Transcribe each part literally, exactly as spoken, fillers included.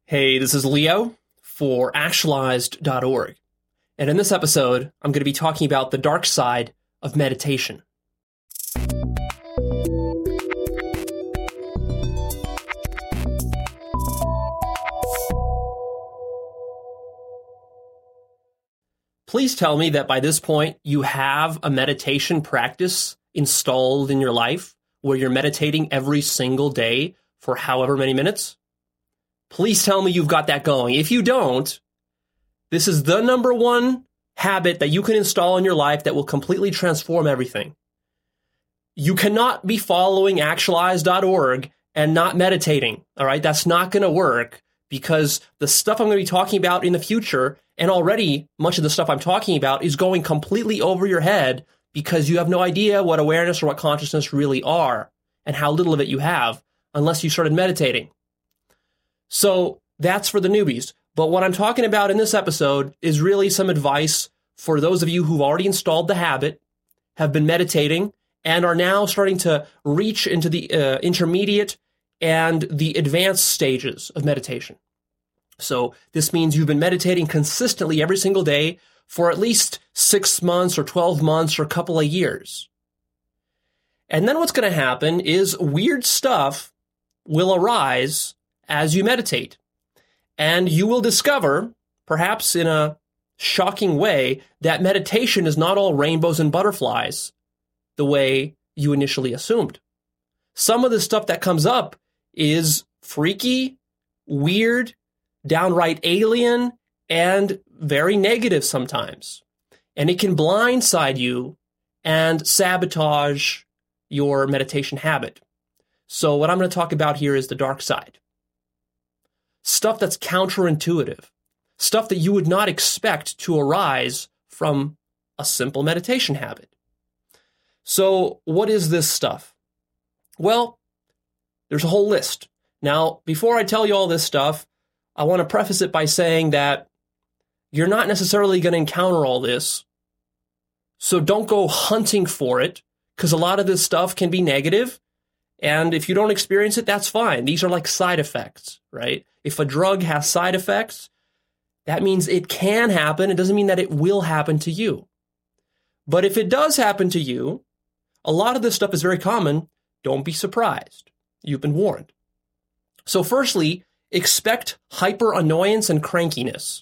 Hey, this is Leo for actualized dot org. And in this episode, I'm going to be talking about the dark side of meditation. Please tell me that by this point, you have a meditation practice installed in your life where you're meditating every single day for however many minutes. Please tell me you've got that going. If you don't, this is the number one habit that you can install in your life that will completely transform everything. You cannot be following actualized dot org and not meditating, all right? That's not going to work because the stuff I'm going to be talking about in the future, and already much of the stuff I'm talking about, is going completely over your head because you have no idea what awareness or what consciousness really are and how little of it you have unless you started meditating. So that's for the newbies. But what I'm talking about in this episode is really some advice for those of you who've already installed the habit, have been meditating, and are now starting to reach into the uh, intermediate and the advanced stages of meditation. So this means you've been meditating consistently every single day for at least six months or twelve months or a couple of years. And then what's going to happen is weird stuff will arise as you meditate. And you will discover, perhaps in a shocking way, that meditation is not all rainbows and butterflies the way you initially assumed. Some of the stuff that comes up is freaky, weird, downright alien, and very negative sometimes. And it can blindside you and sabotage your meditation habit. So what I'm going to talk about here is the dark side. Stuff that's counterintuitive, stuff that you would not expect to arise from a simple meditation habit. So what is this stuff? Well, there's a whole list. Now, before I tell you all this stuff, I want to preface it by saying that you're not necessarily going to encounter all this. So don't go hunting for it, because a lot of this stuff can be negative. And if you don't experience it, that's fine. These are like side effects, right? If a drug has side effects, that means it can happen. It doesn't mean that it will happen to you. But if it does happen to you, a lot of this stuff is very common. Don't be surprised. You've been warned. So firstly, expect hyper annoyance and crankiness.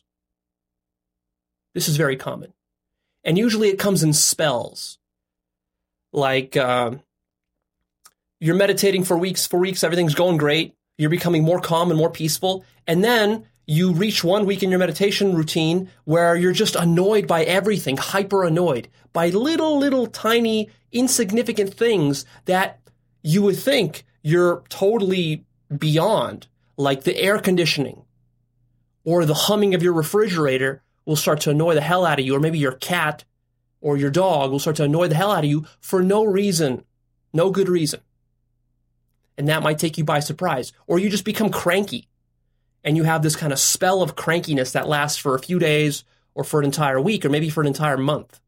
This is very common. And usually it comes in spells. Like, uh, you're meditating for weeks, for weeks, everything's going great. You're becoming more calm and more peaceful. And then you reach one week in your meditation routine where you're just annoyed by everything, hyper annoyed by little, little tiny insignificant things that you would think you're totally beyond, like the air conditioning or the humming of your refrigerator will start to annoy the hell out of you, or maybe your cat or your dog will start to annoy the hell out of you for no reason, no good reason. And that might take you by surprise. Or you just become cranky and you have this kind of spell of crankiness that lasts for a few days or for an entire week or maybe for an entire month.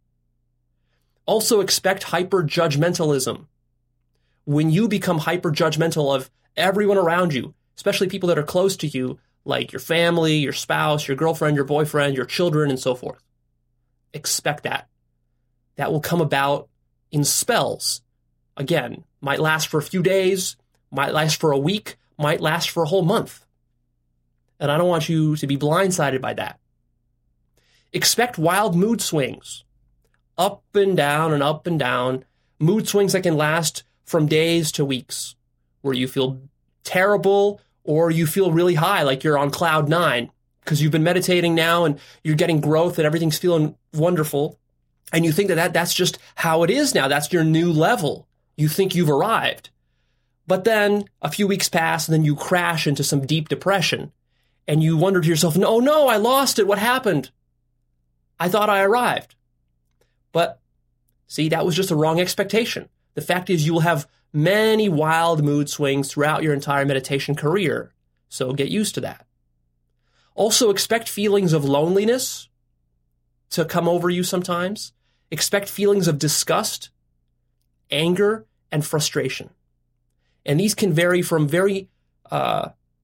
Also expect hyper-judgmentalism. When you become hyper-judgmental of everyone around you, especially people that are close to you, like your family, your spouse, your girlfriend, your boyfriend, your children, and so forth. Expect that. That will come about in spells. Again, might last for a few days, might last for a week, might last for a whole month. And I don't want you to be blindsided by that. Expect wild mood swings. Up and down and up and down. Mood swings that can last from days to weeks, where you feel terrible or you feel really high, like you're on cloud nine, because you've been meditating now and you're getting growth and everything's feeling wonderful. And you think that, that that's just how it is now. That's your new level. You think you've arrived. But then a few weeks pass and then you crash into some deep depression and you wonder to yourself, no, no, I lost it. What happened? I thought I arrived. But see, that was just a wrong expectation. The fact is you will have many wild mood swings throughout your entire meditation career. So get used to that. Also expect feelings of loneliness to come over you sometimes. Expect feelings of disgust, anger, and frustration. And these can vary from very uh,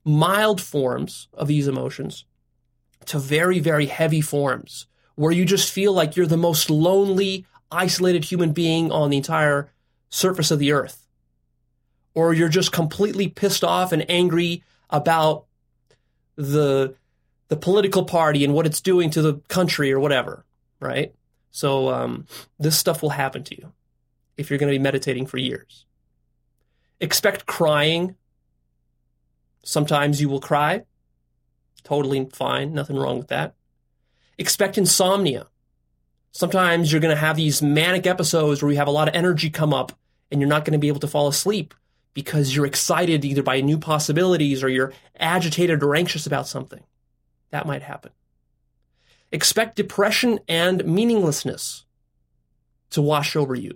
mild forms of these emotions to very, very heavy forms where you just feel like you're the most lonely, isolated human being on the entire surface of the earth. Or you're just completely pissed off and angry about the the political party and what it's doing to the country or whatever, right? So um, this stuff will happen to you if you're going to be meditating for years. Expect crying. Sometimes you will cry. Totally fine. Nothing wrong with that. Expect insomnia. Sometimes you're going to have these manic episodes where you have a lot of energy come up and you're not going to be able to fall asleep because you're excited either by new possibilities or you're agitated or anxious about something. That might happen. Expect depression and meaninglessness to wash over you.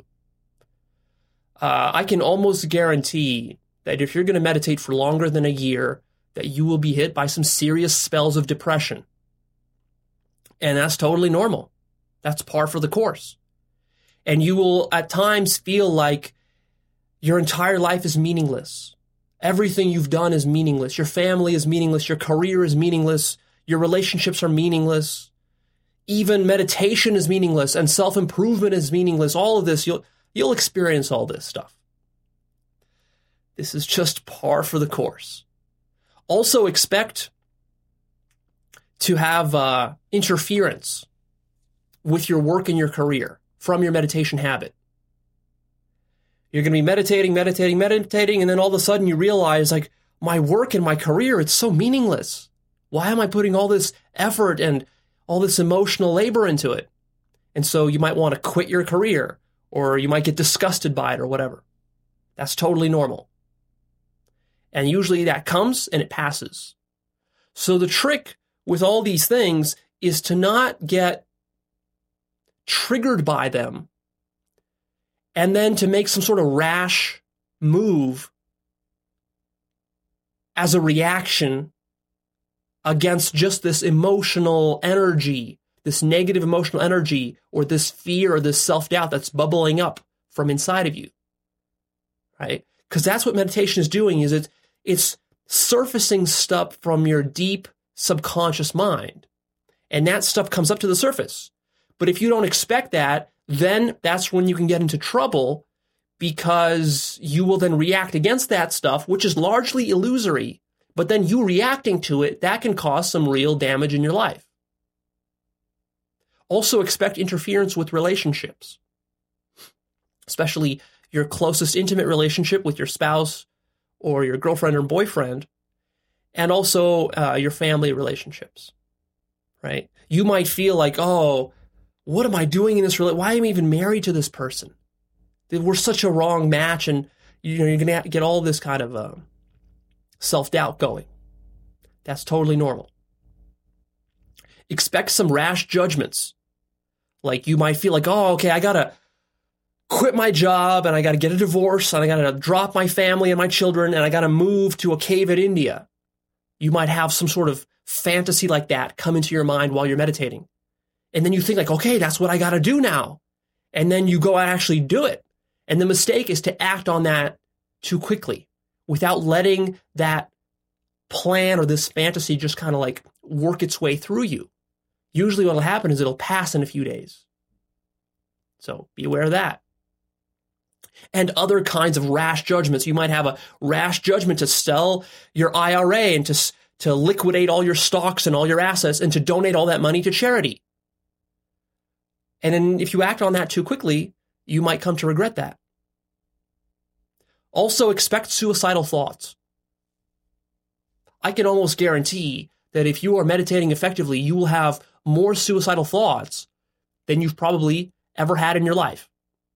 Uh, I can almost guarantee that if you're going to meditate for longer than a year, that you will be hit by some serious spells of depression. And that's totally normal. That's par for the course. And you will at times feel like your entire life is meaningless. Everything you've done is meaningless. Your family is meaningless. Your career is meaningless. Your relationships are meaningless. Even meditation is meaningless and self-improvement is meaningless. All of this, you'll, you'll experience all this stuff. This is just par for the course. Also expect to have uh, interference with your work and your career from your meditation habit. You're going to be meditating, meditating, meditating, and then all of a sudden you realize, like, my work and my career, it's so meaningless. Why am I putting all this effort and all this emotional labor into it? And so you might want to quit your career, or you might get disgusted by it or whatever. That's totally normal. And usually that comes and it passes. So the trick with all these things is to not get triggered by them and then to make some sort of rash move as a reaction against just this emotional energy, this negative emotional energy, or this fear or this self-doubt that's bubbling up from inside of you, right? Because that's what meditation is doing, is it's, it's surfacing stuff from your deep subconscious mind. And that stuff comes up to the surface. But if you don't expect that, then that's when you can get into trouble, because you will then react against that stuff, which is largely illusory. But then you reacting to it, that can cause some real damage in your life. Also expect interference with relationships, especially your closest intimate relationship with your spouse or your girlfriend or boyfriend, and also uh, your family relationships, right? You might feel like, oh, what am I doing in this relationship? Why am I even married to this person? We're such a wrong match, and you know, you're going to get all this kind of uh, self-doubt going. That's totally normal. Expect some rash judgments. Like you might feel like, oh, okay, I got to quit my job, and I got to get a divorce, and I got to drop my family and my children, and I got to move to a cave in India. You might have some sort of fantasy like that come into your mind while you're meditating. And then you think like, okay, that's what I got to do now. And then you go and actually do it. And the mistake is to act on that too quickly without letting that plan or this fantasy just kind of like work its way through you. Usually what will happen is it'll pass in a few days. So be aware of that. And other kinds of rash judgments. You might have a rash judgment to sell your I R A and to, to liquidate all your stocks and all your assets and to donate all that money to charity. And then if you act on that too quickly, you might come to regret that. Also expect suicidal thoughts. I can almost guarantee that if you are meditating effectively, you will have more suicidal thoughts than you've probably ever had in your life.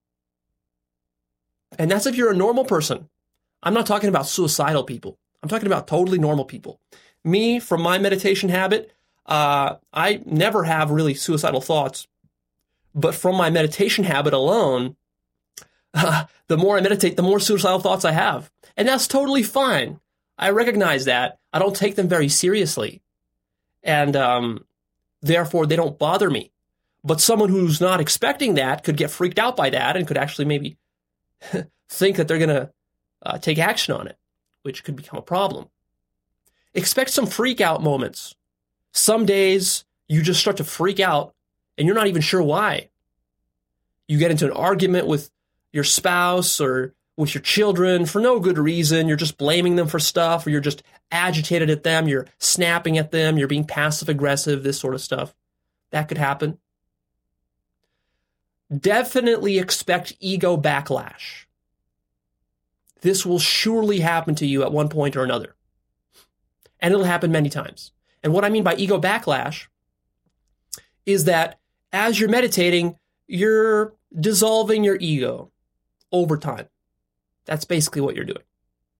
And that's if you're a normal person. I'm not talking about suicidal people. I'm talking about totally normal people. Me, from my meditation habit, uh, I never have really suicidal thoughts. But from my meditation habit alone, uh, the more I meditate, the more suicidal thoughts I have. And that's totally fine. I recognize that. I don't take them very seriously. And um, therefore, they don't bother me. But someone who's not expecting that could get freaked out by that and could actually maybe think that they're going to uh, take action on it, which could become a problem. Expect some freak out moments. Some days you just start to freak out and you're not even sure why. You get into an argument with your spouse or with your children for no good reason. You're just blaming them for stuff, or you're just agitated at them. You're snapping at them. You're being passive aggressive, this sort of stuff. That could happen. Definitely expect ego backlash. This will surely happen to you at one point or another. And it'll happen many times. And what I mean by ego backlash is that as you're meditating, you're dissolving your ego over time. That's basically what you're doing.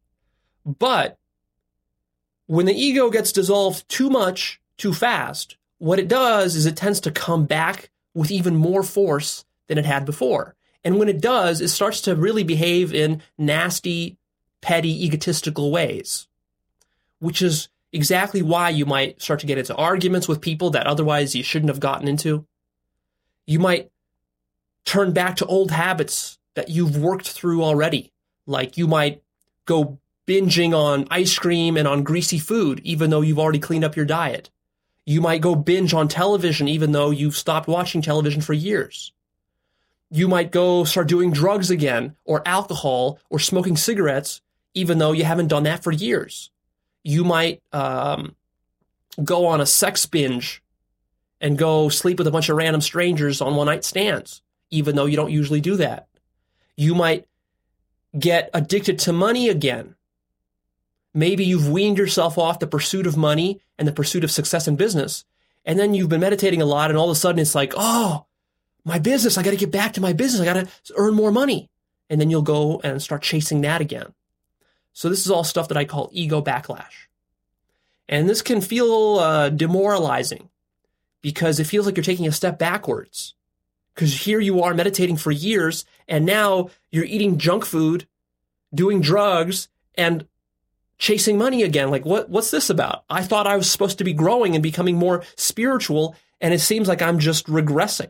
But when the ego gets dissolved too much, too fast, what it does is it tends to come back with even more force than it had before. And when it does, it starts to really behave in nasty, petty, egotistical ways, which is exactly why you might start to get into arguments with people that otherwise you shouldn't have gotten into. You might turn back to old habits that you've worked through already. Like you might go binging on ice cream and on greasy food, even though you've already cleaned up your diet. You might go binge on television, even though you've stopped watching television for years. You might go start doing drugs again, or alcohol, or smoking cigarettes, even though you haven't done that for years. You might um, go on a sex binge and go sleep with a bunch of random strangers on one-night stands, even though you don't usually do that. You might get addicted to money again. Maybe you've weaned yourself off the pursuit of money and the pursuit of success in business, and then you've been meditating a lot, and all of a sudden it's like, oh, my business, I got to get back to my business. I got to earn more money. And then you'll go and start chasing that again. So this is all stuff that I call ego backlash. And this can feel uh, demoralizing because it feels like you're taking a step backwards. Because here you are meditating for years, and now you're eating junk food, doing drugs, and chasing money again. Like, what, what's this about? I thought I was supposed to be growing and becoming more spiritual, and it seems like I'm just regressing.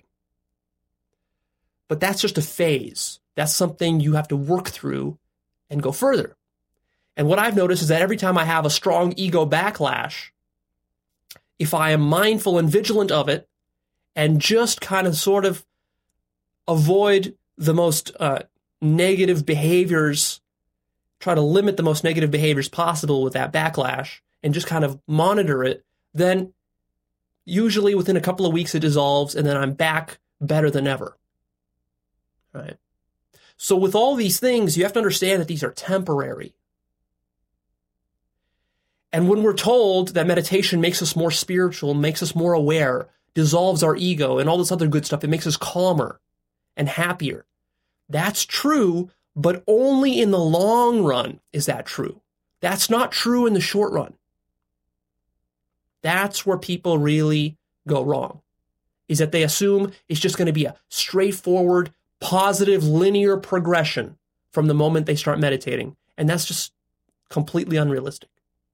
But that's just a phase. That's something you have to work through and go further. And what I've noticed is that every time I have a strong ego backlash, if I am mindful and vigilant of it and just kind of sort of avoid the most uh, negative behaviors, try to limit the most negative behaviors possible with that backlash and just kind of monitor it, then usually within a couple of weeks it dissolves and then I'm back better than ever. Right. So with all these things, you have to understand that these are temporary. And when we're told that meditation makes us more spiritual, makes us more aware, dissolves our ego and all this other good stuff, it makes us calmer and happier. That's true, but only in the long run is that true. That's not true in the short run. That's where people really go wrong, is that they assume it's just going to be a straightforward, positive linear progression from the moment they start meditating. And that's just completely unrealistic.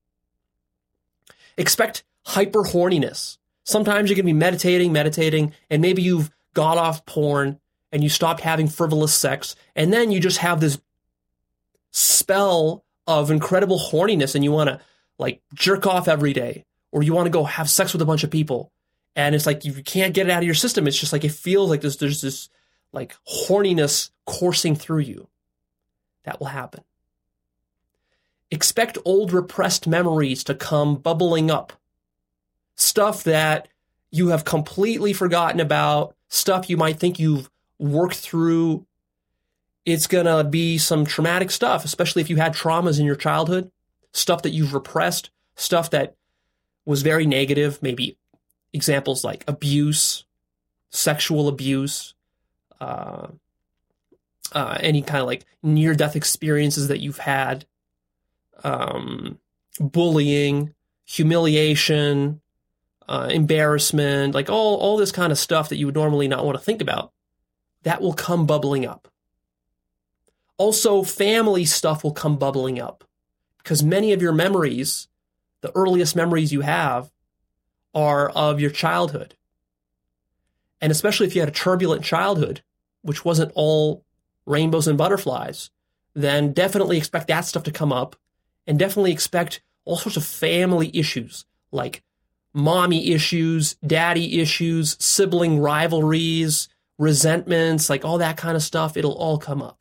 Expect hyper horniness. Sometimes you're going to be meditating, meditating, and maybe you've got off porn and you stopped having frivolous sex, and then you just have this spell of incredible horniness and you want to like jerk off every day, or you want to go have sex with a bunch of people. And it's like you can't get it out of your system. It's just like it feels like there's, there's this like horniness coursing through you. That will happen. Expect old repressed memories to come bubbling up. Stuff that you have completely forgotten about, stuff you might think you've worked through. It's going to be some traumatic stuff, especially if you had traumas in your childhood, stuff that you've repressed, stuff that was very negative, maybe examples like abuse, sexual abuse, uh, uh, any kind of like near-death experiences that you've had, um, bullying, humiliation, uh, embarrassment, like all, all this kind of stuff that you would normally not want to think about, that will come bubbling up. Also, family stuff will come bubbling up because many of your memories, the earliest memories you have, are of your childhood. And especially if you had a turbulent childhood, which wasn't all rainbows and butterflies, then definitely expect that stuff to come up, and definitely expect all sorts of family issues like mommy issues, daddy issues, sibling rivalries, resentments, like all that kind of stuff. It'll all come up.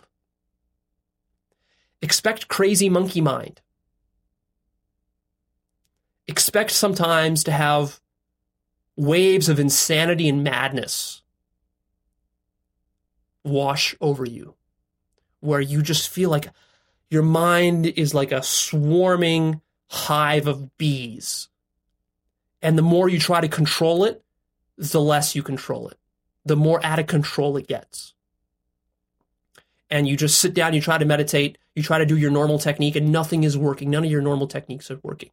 Expect crazy monkey mind. Expect sometimes to have waves of insanity and madness wash over you, where you just feel like your mind is like a swarming hive of bees. And the more you try to control it, the less you control it. The more out of control it gets. And you just sit down, you try to meditate, you try to do your normal technique, and nothing is working. None of your normal techniques are working.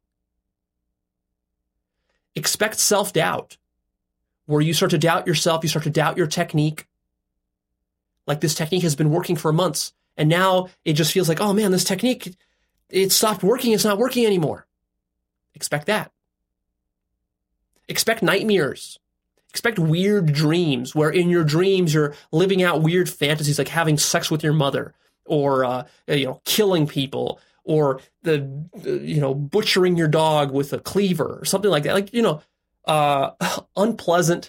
Expect self-doubt, where you start to doubt yourself, you start to doubt your technique. Like this technique has been working for months, and now it just feels like, oh man, this technique, it stopped working, it's not working anymore. Expect that. Expect nightmares. Expect weird dreams, where in your dreams you're living out weird fantasies like having sex with your mother, or uh, you know, killing people, or the you know, butchering your dog with a cleaver or something like that. Like, you know, uh, unpleasant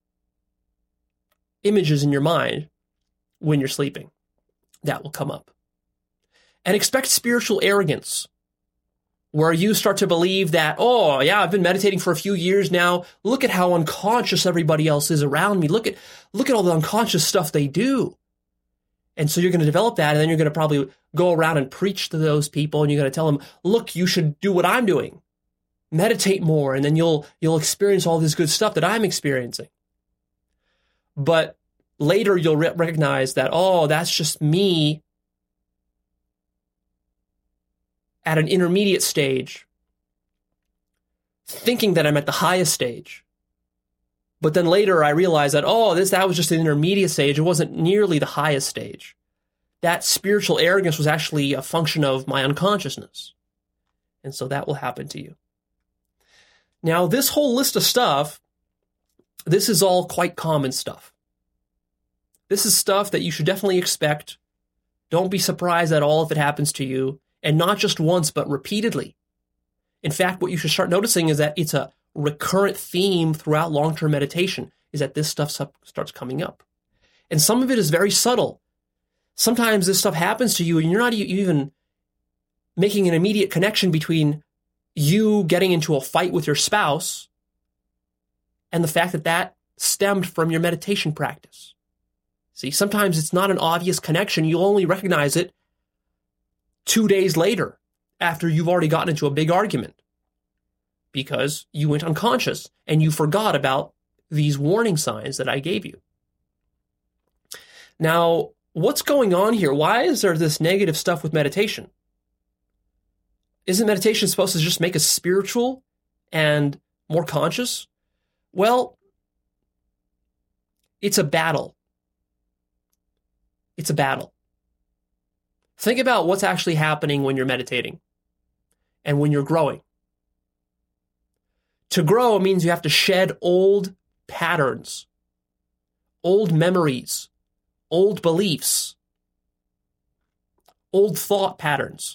images in your mind when you're sleeping. That will come up. And expect spiritual arrogance, where you start to believe that, oh, yeah, I've been meditating for a few years now. Look at how unconscious everybody else is around me. Look at look at all the unconscious stuff they do. And so you're going to develop that, and then you're going to probably go around and preach to those people, and you're going to tell them, look, you should do what I'm doing. Meditate more, and then you'll you'll experience all this good stuff that I'm experiencing. But later you'll re- recognize that, oh, that's just me at an intermediate stage, thinking that I'm at the highest stage. But then later I realized that, oh, this that was just an intermediate stage. It wasn't nearly the highest stage. That spiritual arrogance was actually a function of my unconsciousness. And so that will happen to you. Now, this whole list of stuff, this is all quite common stuff. This is stuff that you should definitely expect. Don't be surprised at all if it happens to you. And not just once, but repeatedly. In fact, what you should start noticing is that it's a recurrent theme throughout long-term meditation, is that this stuff starts coming up. And some of it is very subtle. Sometimes this stuff happens to you and you're not even making an immediate connection between you getting into a fight with your spouse and the fact that that stemmed from your meditation practice. See, sometimes it's not an obvious connection. You'll only recognize it two days later after you've already gotten into a big argument because you went unconscious and you forgot about these warning signs that I gave you. Now, what's going on here? Why is there this negative stuff with meditation? Isn't meditation supposed to just make us spiritual and more conscious? Well, it's a battle. It's a battle. Think about what's actually happening when you're meditating and when you're growing. To grow means you have to shed old patterns, old memories, old beliefs, old thought patterns.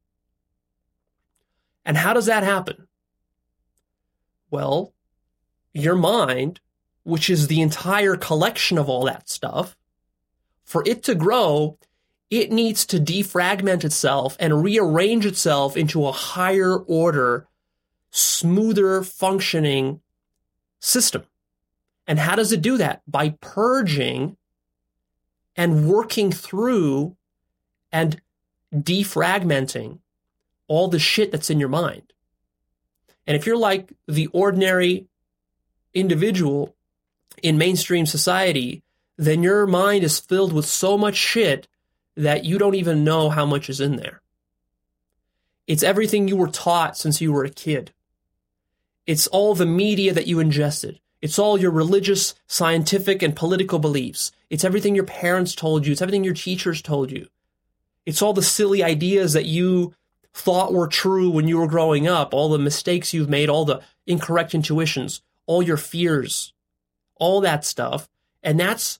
And how does that happen? Well, your mind, which is the entire collection of all that stuff, for it to grow, it needs to defragment itself and rearrange itself into a higher order, smoother functioning system. And how does it do that? By purging and working through and defragmenting all the shit that's in your mind. And if you're like the ordinary individual in mainstream society, then your mind is filled with so much shit that you don't even know how much is in there. It's everything you were taught since you were a kid. It's all the media that you ingested. It's all your religious, scientific, and political beliefs. It's everything your parents told you. It's everything your teachers told you. It's all the silly ideas that you thought were true when you were growing up, all the mistakes you've made, all the incorrect intuitions, all your fears, all that stuff. And that's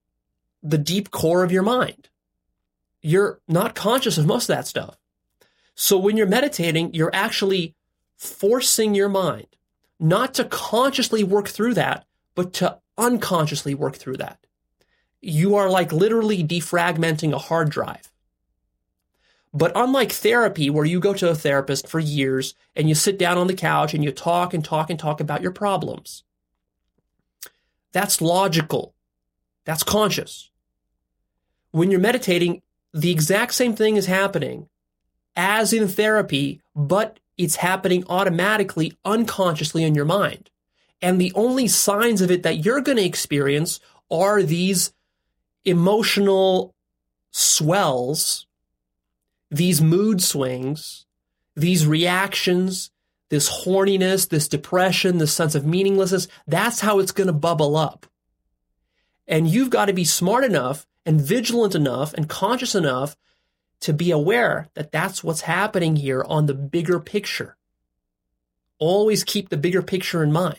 the deep core of your mind. You're not conscious of most of that stuff. So when you're meditating, you're actually forcing your mind not to consciously work through that, but to unconsciously work through that. You are like literally defragmenting a hard drive. But unlike therapy, where you go to a therapist for years and you sit down on the couch and you talk and talk and talk about your problems, that's logical. That's conscious. When you're meditating, the exact same thing is happening as in therapy, but it's happening automatically, unconsciously in your mind. And the only signs of it that you're going to experience are these emotional swells, these mood swings, these reactions, this horniness, this depression, this sense of meaninglessness. That's how it's going to bubble up. And you've got to be smart enough and vigilant enough and conscious enough to be aware that that's what's happening here on the bigger picture. Always keep the bigger picture in mind.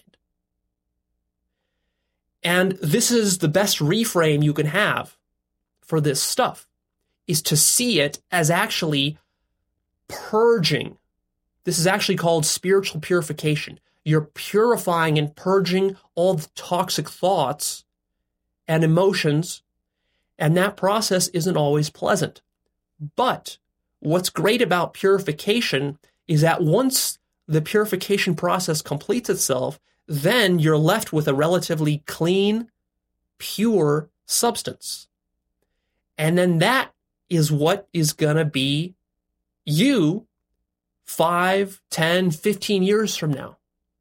And this is the best reframe you can have for this stuff, is to see it as actually purging. This is actually called spiritual purification. You're purifying and purging all the toxic thoughts and emotions, and that process isn't always pleasant. But what's great about purification is that once the purification process completes itself, then you're left with a relatively clean, pure substance. And then that is what is going to be you five, ten, fifteen years from now.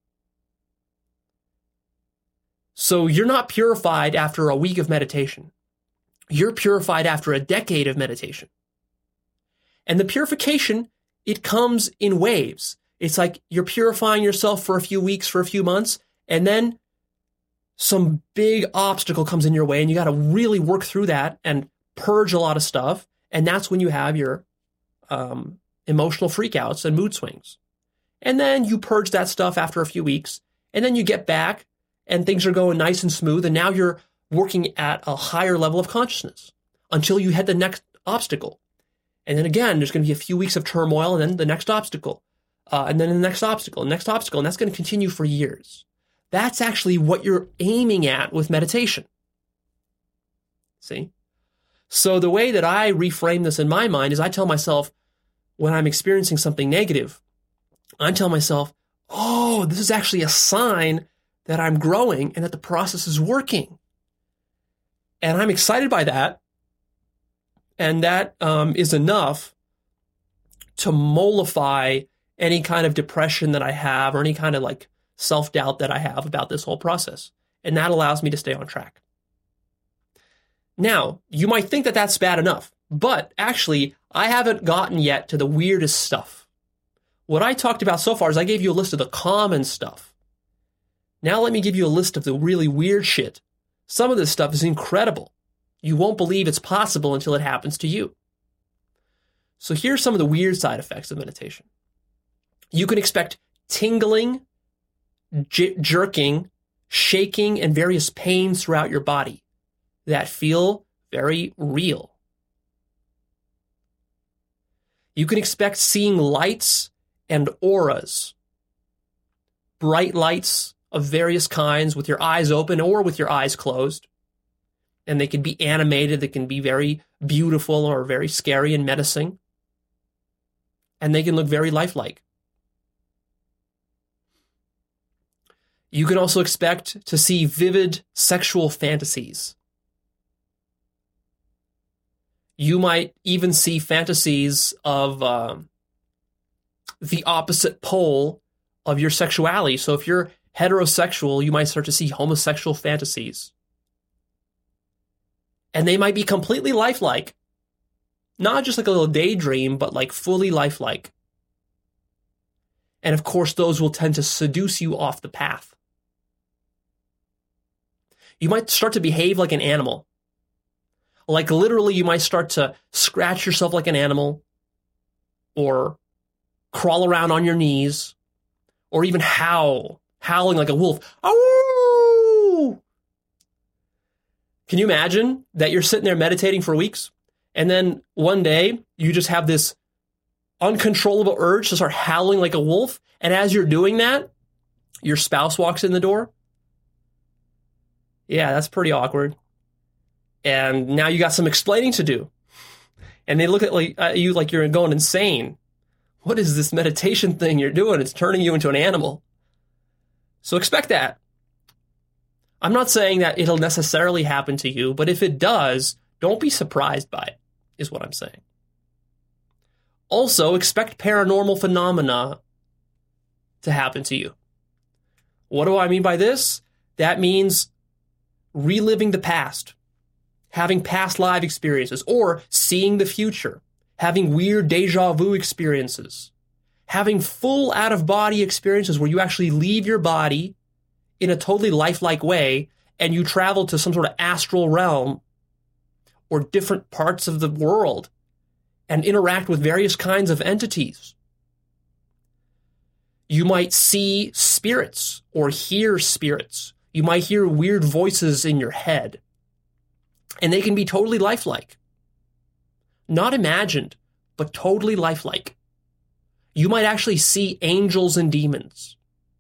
So you're not purified after a week of meditation. You're purified after a decade of meditation. And the purification, it comes in waves. It's like you're purifying yourself for a few weeks, for a few months, and then some big obstacle comes in your way and you got to really work through that and purge a lot of stuff. And that's when you have your um, emotional freakouts and mood swings. And then you purge that stuff after a few weeks, and then you get back and things are going nice and smooth. And now you're working at a higher level of consciousness until you hit the next obstacle. And then again, there's going to be a few weeks of turmoil, and then the next obstacle, uh, and then the next obstacle, next obstacle, and that's going to continue for years. That's actually what you're aiming at with meditation. See? So the way that I reframe this in my mind is I tell myself, when I'm experiencing something negative, I tell myself, oh, this is actually a sign that I'm growing and that the process is working. And I'm excited by that. And that um, is enough to mollify any kind of depression that I have or any kind of like self-doubt that I have about this whole process. And that allows me to stay on track. Now, you might think that that's bad enough, but actually, I haven't gotten yet to the weirdest stuff. What I talked about so far is I gave you a list of the common stuff. Now let me give you a list of the really weird shit. Some of this stuff is incredible. You won't believe it's possible until it happens to you. So here's some of the weird side effects of meditation. You can expect tingling, j- jerking, shaking, and various pains throughout your body that feel very real. You can expect seeing lights and auras, bright lights of various kinds with your eyes open or with your eyes closed. And they can be animated, they can be very beautiful or very scary and menacing. And they can look very lifelike. You can also expect to see vivid sexual fantasies. You might even see fantasies of um, the opposite pole of your sexuality. So if you're heterosexual, you might start to see homosexual fantasies. And they might be completely lifelike. Not just like a little daydream, but like fully lifelike. And of course, those will tend to seduce you off the path. You might start to behave like an animal. Like literally, you might start to scratch yourself like an animal, or crawl around on your knees, or even howl, howling like a wolf. Ow! Can you imagine that you're sitting there meditating for weeks, and then one day you just have this uncontrollable urge to start howling like a wolf. And as you're doing that, your spouse walks in the door. Yeah, that's pretty awkward. And now you got some explaining to do. And they look at like, uh, you like you're going insane. What is this meditation thing you're doing? It's turning you into an animal. So expect that. I'm not saying that it'll necessarily happen to you, but if it does, don't be surprised by it, is what I'm saying. Also, expect paranormal phenomena to happen to you. What do I mean by this? That means reliving the past, having past life experiences, or seeing the future, having weird deja vu experiences, having full out-of-body experiences where you actually leave your body in a totally lifelike way and you travel to some sort of astral realm or different parts of the world and interact with various kinds of entities. You might see spirits or hear spirits. You might hear weird voices in your head. And they can be totally lifelike. Not imagined, but totally lifelike. You might actually see angels and demons.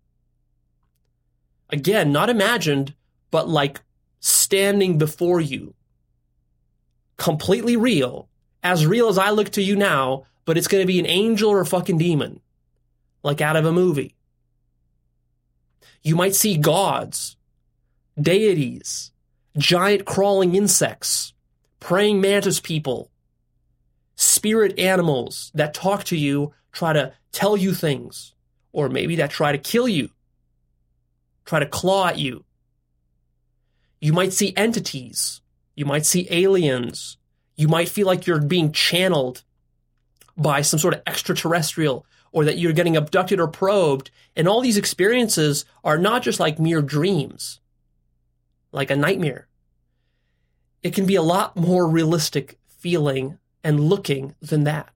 Again, not imagined, but like standing before you. Completely real. As real as I look to you now, but it's going to be an angel or a fucking demon. Like out of a movie. You might see gods, deities, giant crawling insects, praying mantis people, spirit animals that talk to you, try to tell you things, or maybe that try to kill you, try to claw at you. You might see entities. You might see aliens. You might feel like you're being channeled by some sort of extraterrestrial, or that you're getting abducted or probed. And all these experiences are not just like mere dreams, like a nightmare. It can be a lot more realistic feeling and looking than that.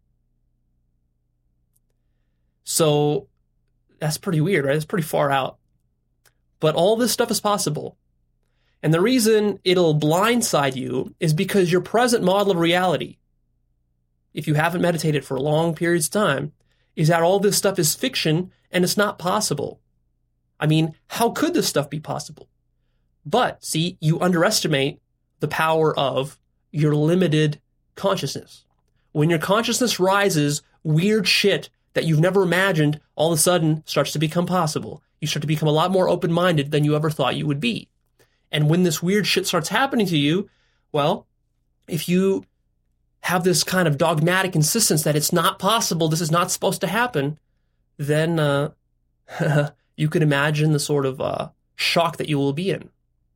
So that's pretty weird, right? It's pretty far out. But all this stuff is possible. And the reason it'll blindside you is because your present model of reality, if you haven't meditated for long periods of time, is that all this stuff is fiction and it's not possible. I mean, how could this stuff be possible? But, see, you underestimate the power of your limited consciousness. When your consciousness rises, weird shit that you've never imagined all of a sudden starts to become possible. You start to become a lot more open-minded than you ever thought you would be. And when this weird shit starts happening to you, well, if you have this kind of dogmatic insistence that it's not possible, this is not supposed to happen, then uh, you can imagine the sort of uh, shock that you will be in.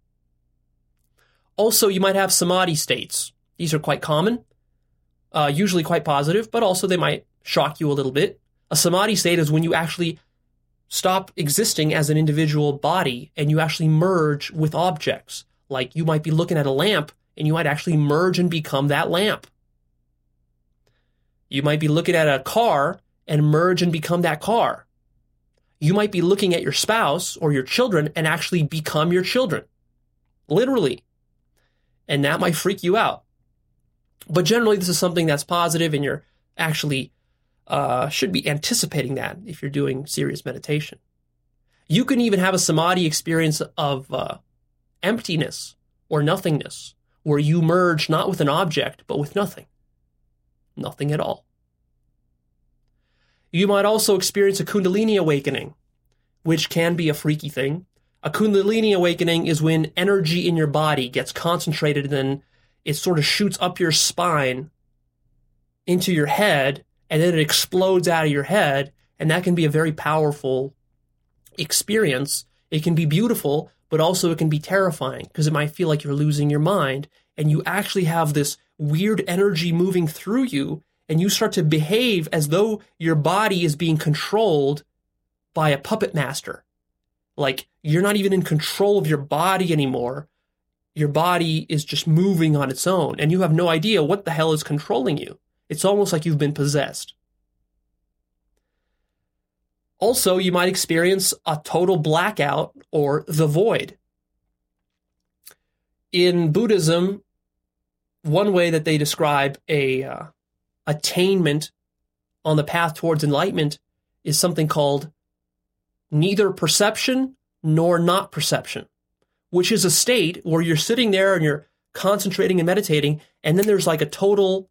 Also, you might have samadhi states. These are quite common, uh, usually quite positive, but also they might shock you a little bit. A samadhi state is when you actually stop existing as an individual body and you actually merge with objects. Like you might be looking at a lamp and you might actually merge and become that lamp. You might be looking at a car and merge and become that car. You might be looking at your spouse or your children and actually become your children. Literally. And that might freak you out. But generally, this is something that's positive and you're actually uh, should be anticipating that if you're doing serious meditation. You can even have a samadhi experience of uh, emptiness or nothingness, where you merge not with an object, but with nothing. Nothing at all. You might also experience a Kundalini awakening, which can be a freaky thing. A Kundalini awakening is when energy in your body gets concentrated and then it sort of shoots up your spine into your head, and then it explodes out of your head, and that can be a very powerful experience. It can be beautiful, but also it can be terrifying because it might feel like you're losing your mind, and you actually have this weird energy moving through you, and you start to behave as though your body is being controlled by a puppet master. Like, you're not even in control of your body anymore. Your body is just moving on its own, and you have no idea what the hell is controlling you. It's almost like you've been possessed. Also, you might experience a total blackout or the void. In Buddhism, one way that they describe a uh, attainment on the path towards enlightenment is something called neither perception nor not perception, which is a state where you're sitting there and you're concentrating and meditating, and then there's like a total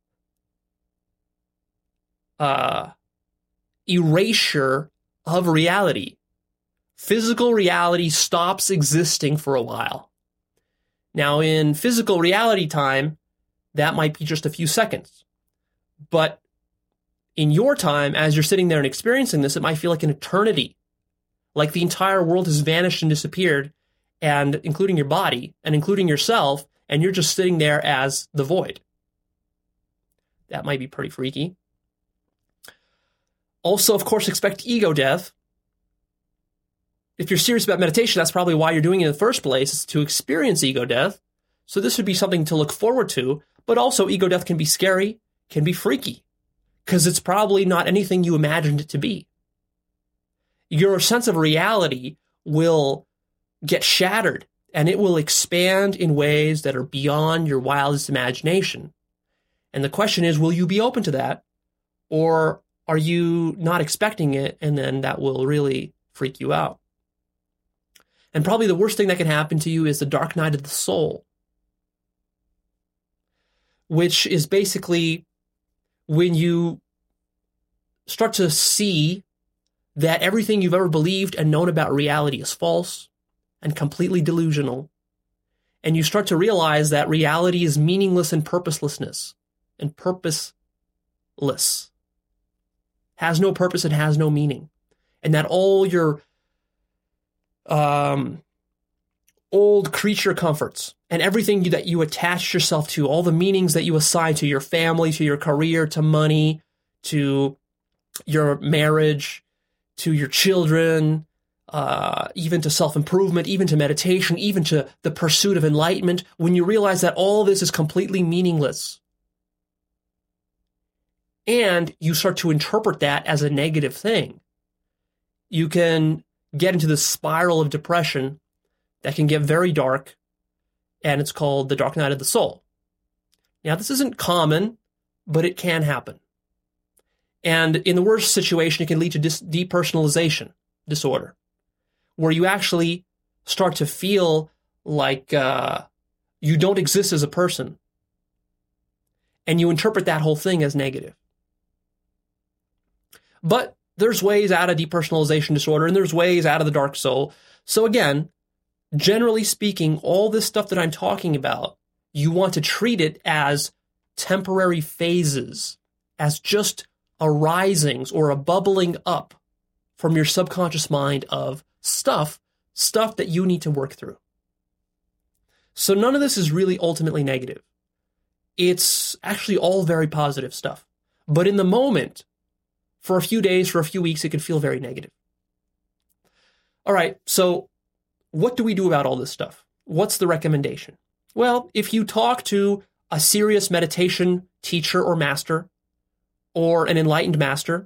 uh, erasure of reality. Physical reality stops existing for a while. Now, in physical reality time, that might be just a few seconds. But in your time, as you're sitting there and experiencing this, it might feel like an eternity. Like the entire world has vanished and disappeared, and including your body and including yourself, and you're just sitting there as the void. That might be pretty freaky. Also, of course, expect ego death. If you're serious about meditation, that's probably why you're doing it in the first place, is to experience ego death. So this would be something to look forward to, but also ego death can be scary, can be freaky, because it's probably not anything you imagined it to be. Your sense of reality will get shattered, and it will expand in ways that are beyond your wildest imagination. And the question is, will you be open to that? Or are you not expecting it, and then that will really freak you out? And probably the worst thing that can happen to you is the dark night of the soul, which is basically when you start to see that everything you've ever believed and known about reality is false and completely delusional. And you start to realize that reality is meaningless and purposelessness and purposeless. Has no purpose and has no meaning. And that all your um, old creature comforts and everything you, that you attach yourself to, all the meanings that you assign to your family, to your career, to money, to your marriage, to your children, uh, even to self-improvement, even to meditation, even to the pursuit of enlightenment, when you realize that all this is completely meaningless, and you start to interpret that as a negative thing, you can get into this spiral of depression that can get very dark, and it's called the dark night of the soul. Now, this isn't common, but it can happen. And in the worst situation, it can lead to dis- depersonalization disorder, where you actually start to feel like uh, you don't exist as a person, and you interpret that whole thing as negative. But there's ways out of depersonalization disorder, and there's ways out of the dark soul. So again, generally speaking, all this stuff that I'm talking about, you want to treat it as temporary phases, as just arisings or a bubbling up from your subconscious mind of stuff, stuff that you need to work through. So none of this is really ultimately negative. It's actually all very positive stuff. But in the moment, for a few days, for a few weeks, it can feel very negative. All right, so what do we do about all this stuff? What's the recommendation? Well, if you talk to a serious meditation teacher or master, or an enlightened master,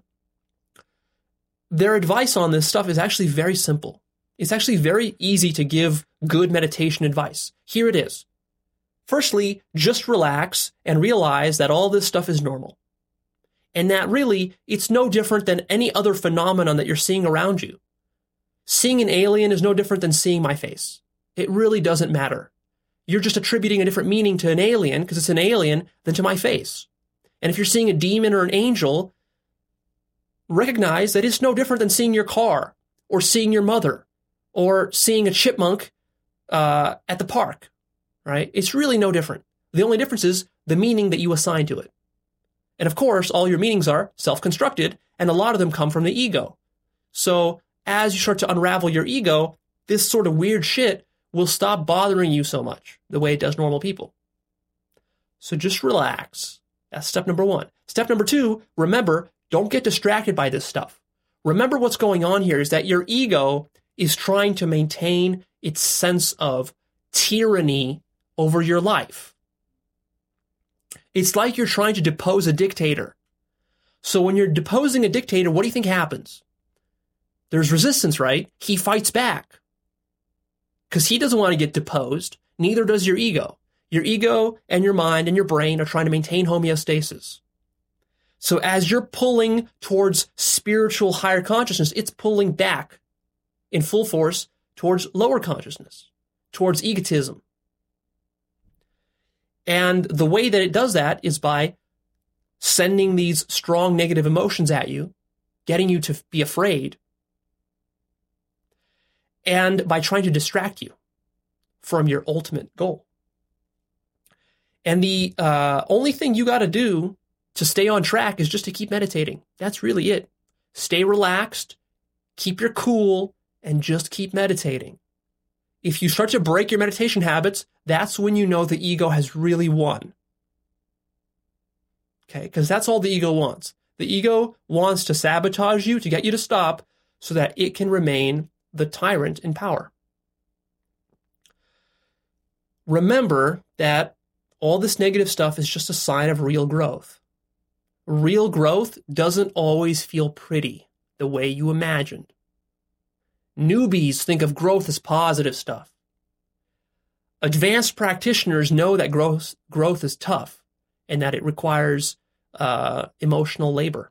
their advice on this stuff is actually very simple. It's actually very easy to give good meditation advice. Here it is. Firstly, just relax and realize that all this stuff is normal. And that really, it's no different than any other phenomenon that you're seeing around you. Seeing an alien is no different than seeing my face. It really doesn't matter. You're just attributing a different meaning to an alien because it's an alien than to my face. And if you're seeing a demon or an angel, recognize that it's no different than seeing your car or seeing your mother or seeing a chipmunk uh, at the park, right? It's really no different. The only difference is the meaning that you assign to it. And of course, all your meanings are self-constructed, and a lot of them come from the ego. So as you start to unravel your ego, this sort of weird shit will stop bothering you so much the way it does normal people. So just relax. That's step number one. Step number two, remember, don't get distracted by this stuff. Remember what's going on here is that your ego is trying to maintain its sense of tyranny over your life. It's like you're trying to depose a dictator. So when you're deposing a dictator, what do you think happens? There's resistance, right? He fights back because he doesn't want to get deposed. Neither does your ego. Your ego and your mind and your brain are trying to maintain homeostasis. So as you're pulling towards spiritual higher consciousness, it's pulling back in full force towards lower consciousness, towards egotism. And the way that it does that is by sending these strong negative emotions at you, getting you to be afraid, and by trying to distract you from your ultimate goal. And the uh, only thing you got to do to stay on track is just to keep meditating. That's really it. Stay relaxed, keep your cool, and just keep meditating. If you start to break your meditation habits, that's when you know the ego has really won. Okay, because that's all the ego wants. The ego wants to sabotage you, to get you to stop, so that it can remain the tyrant in power. Remember that all this negative stuff is just a sign of real growth. Real growth doesn't always feel pretty the way you imagined. Newbies think of growth as positive stuff. Advanced practitioners know that growth, growth is tough and that it requires uh, emotional labor.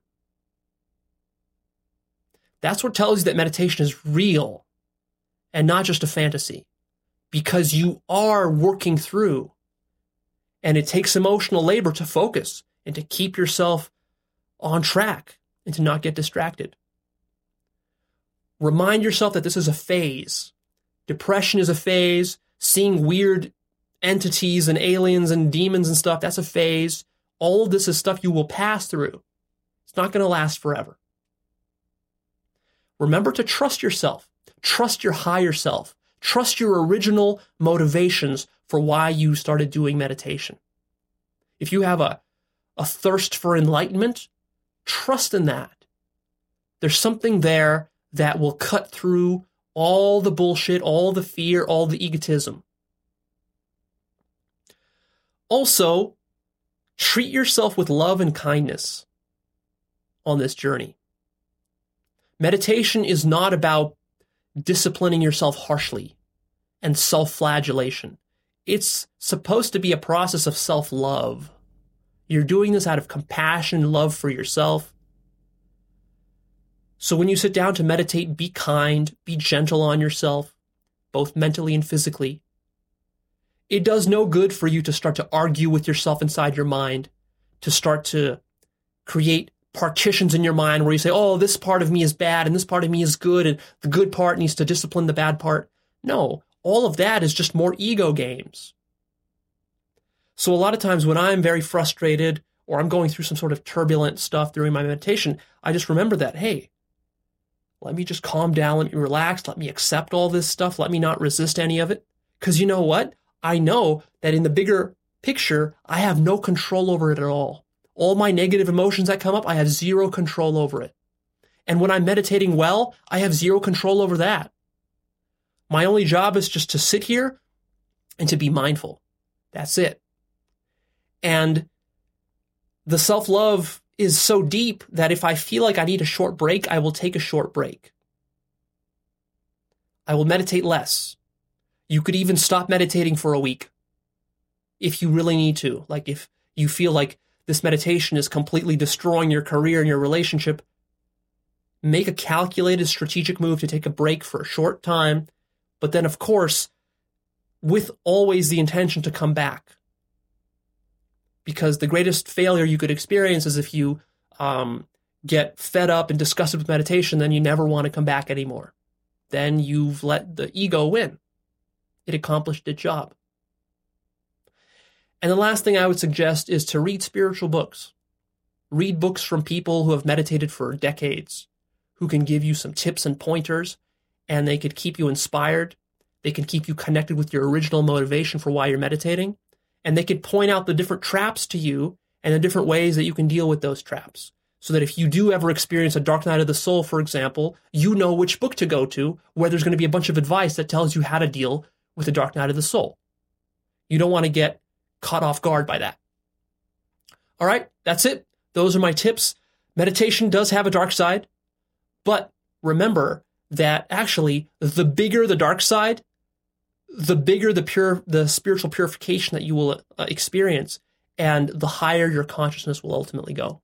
That's what tells you that meditation is real and not just a fantasy, because you are working through, and it takes emotional labor to focus and to keep yourself on track and to not get distracted. Remind yourself that this is a phase. Depression is a phase. Seeing weird entities and aliens and demons and stuff, that's a phase. All of this is stuff you will pass through. It's not going to last forever. Remember to trust yourself. Trust your higher self. Trust your original motivations for why you started doing meditation. If you have a, a thirst for enlightenment, trust in that. There's something there that will cut through all the bullshit, all the fear, all the egotism. Also, treat yourself with love and kindness on this journey. Meditation is not about disciplining yourself harshly and self-flagellation. It's supposed to be a process of self-love. You're doing this out of compassion and love for yourself. So when you sit down to meditate, be kind, be gentle on yourself, both mentally and physically. It does no good for you to start to argue with yourself inside your mind, to start to create partitions in your mind where you say, oh, this part of me is bad and this part of me is good and the good part needs to discipline the bad part. No, all of that is just more ego games. So a lot of times when I'm very frustrated or I'm going through some sort of turbulent stuff during my meditation, I just remember that, hey, let me just calm down, let me relax, let me accept all this stuff, let me not resist any of it. Because you know what? I know that in the bigger picture, I have no control over it at all. All my negative emotions that come up, I have zero control over it. And when I'm meditating well, I have zero control over that. My only job is just to sit here and to be mindful. That's it. And the self-love is so deep that if I feel like I need a short break, I will take a short break. I will meditate less. You could even stop meditating for a week if you really need to. Like if you feel like this meditation is completely destroying your career and your relationship, make a calculated strategic move to take a break for a short time, but then of course, with always the intention to come back. Because the greatest failure you could experience is if you um, get fed up and disgusted with meditation, then you never want to come back anymore. Then you've let the ego win. It accomplished its job. And the last thing I would suggest is to read spiritual books. Read books from people who have meditated for decades, who can give you some tips and pointers, and they could keep you inspired. They can keep you connected with your original motivation for why you're meditating. And they could point out the different traps to you and the different ways that you can deal with those traps. So that if you do ever experience a dark night of the soul, for example, you know which book to go to, where there's going to be a bunch of advice that tells you how to deal with the dark night of the soul. You don't want to get caught off guard by that. All right, that's it. Those are my tips. Meditation does have a dark side, but remember that actually the bigger the dark side, the bigger the pure, the spiritual purification that you will uh, experience, and the higher your consciousness will ultimately go.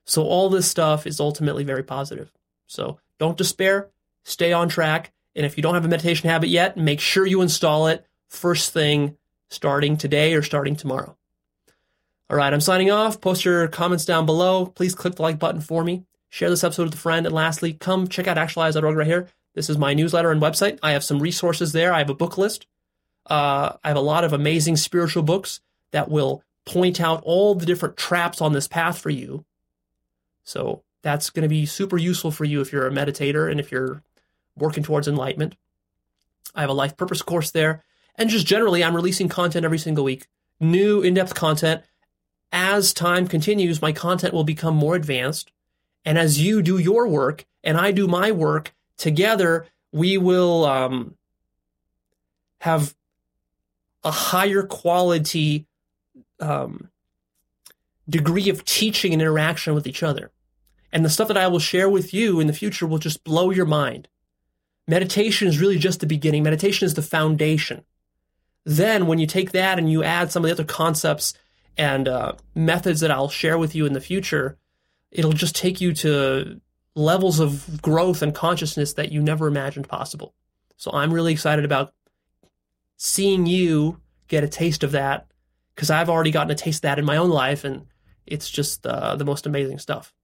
So all this stuff is ultimately very positive. So don't despair, stay on track. And if you don't have a meditation habit yet, make sure you install it first thing starting today or starting tomorrow. All right, I'm signing off. Post your comments down below. Please click the like button for me. Share this episode with a friend. And lastly, come check out actualize dot org right here. This is my newsletter and website. I have some resources there. I have a book list. Uh, I have a lot of amazing spiritual books that will point out all the different traps on this path for you. So that's going to be super useful for you if you're a meditator and if you're working towards enlightenment. I have a life purpose course there. And just generally, I'm releasing content every single week. New in-depth content. As time continues, my content will become more advanced. And as you do your work and I do my work, together we will um, have a higher quality um, degree of teaching and interaction with each other. And the stuff that I will share with you in the future will just blow your mind. Meditation is really just the beginning. Meditation is the foundation. Then when you take that and you add some of the other concepts and uh, methods that I'll share with you in the future, it'll just take you to levels of growth and consciousness that you never imagined possible. So I'm really excited about seeing you get a taste of that, because I've already gotten a taste of that in my own life, and it's just uh, the most amazing stuff.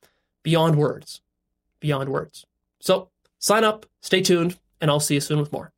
Beyond words. Beyond words. So sign up, stay tuned, and I'll see you soon with more.